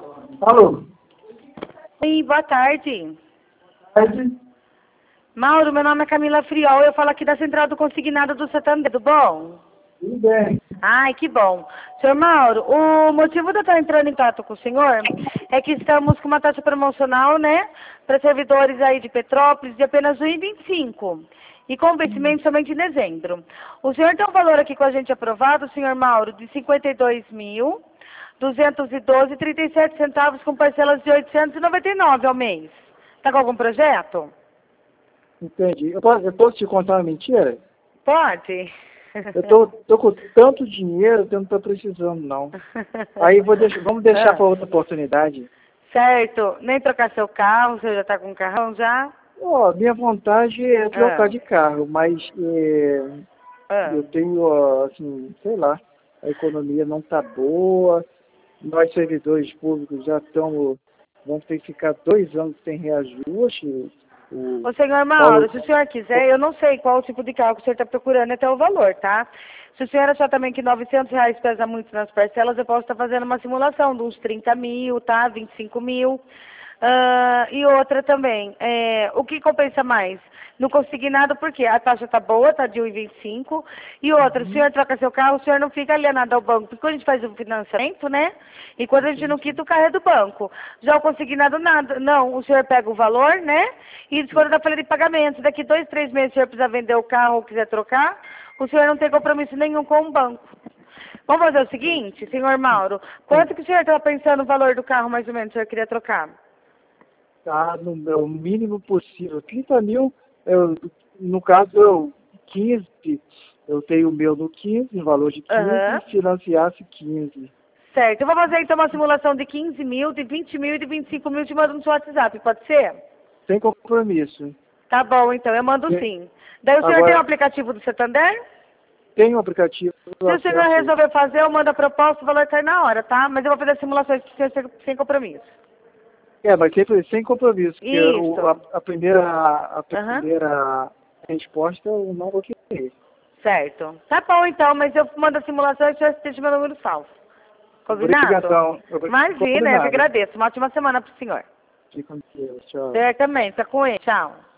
Alô? Oi, boa tarde. Tarde. Mauro, meu nome é Camila Friol, eu falo aqui da Central do Consignado do Santander, tudo bom? Tudo bem. Ai, que bom. Senhor Mauro, o motivo de eu estar entrando em contato com o senhor é que estamos com uma taxa promocional, né, para servidores aí de Petrópolis de apenas R$ 1,25 e com vencimento somente em dezembro. O senhor tem um valor aqui com a gente aprovado, senhor Mauro, de R$ 52.212,37 com parcelas de R$ 899 ao mês. Está com algum projeto? Entendi. Eu posso te contar uma mentira? Pode. Tô com tanto dinheiro que eu não tô precisando, não. Aí vamos deixar para outra oportunidade. Certo. Nem trocar seu carro, você já está com um carrão já? Ó, minha vontade é trocar de carro, mas eu tenho, assim, sei lá, a economia não tá boa, nós servidores públicos vamos ter que ficar 2 anos sem reajuste. Ô, senhor Mauro, se o senhor quiser, eu não sei qual tipo de carro que o senhor está procurando até o valor, tá? Se o senhor achar também que R$ 900 pesa muito nas parcelas, eu posso estar fazendo uma simulação de uns 30 mil, tá? 25 mil. E outra também, o que compensa mais? Não consegui nada porque a taxa tá boa, tá de 1,25. E outra, se o senhor troca seu carro, o senhor não fica alienado ao banco. Porque quando a gente faz o financiamento, né? E quando a gente não quita, o carro é do banco. Já o consignado, nada. Não, o senhor pega o valor, né? E quando da folha de pagamento, daqui 2, 3 meses, o senhor precisar vender o carro ou quiser trocar, o senhor não tem compromisso nenhum com o banco. Vamos fazer o seguinte, senhor Mauro, quanto que o senhor estava pensando no valor do carro, mais ou menos, o senhor queria trocar? Tá no meu mínimo possível. 30 mil, no caso, 15, eu tenho o meu no 15, no valor de 15, e financiasse 15. Certo, eu vou fazer então uma simulação de 15 mil, de 20 mil e de 25 mil, te mando no seu WhatsApp, pode ser? Sem compromisso. Tá bom, então, eu mando sim. Daí o senhor tem o aplicativo do Santander? Tem um aplicativo. Se o senhor resolver fazer, eu mando a proposta, o valor cai na hora, tá? Mas eu vou fazer as simulações sem compromisso. Mas sempre sem compromisso, porque Isso. a primeira resposta eu não vou querer. Certo. Tá bom, então, mas eu mando a simulação e o senhor esteja meu número salvo. Combinado? Imagina, eu que agradeço. Uma ótima semana pro senhor. Fique com Deus, tchau. Certamente, tá com ele. Tchau.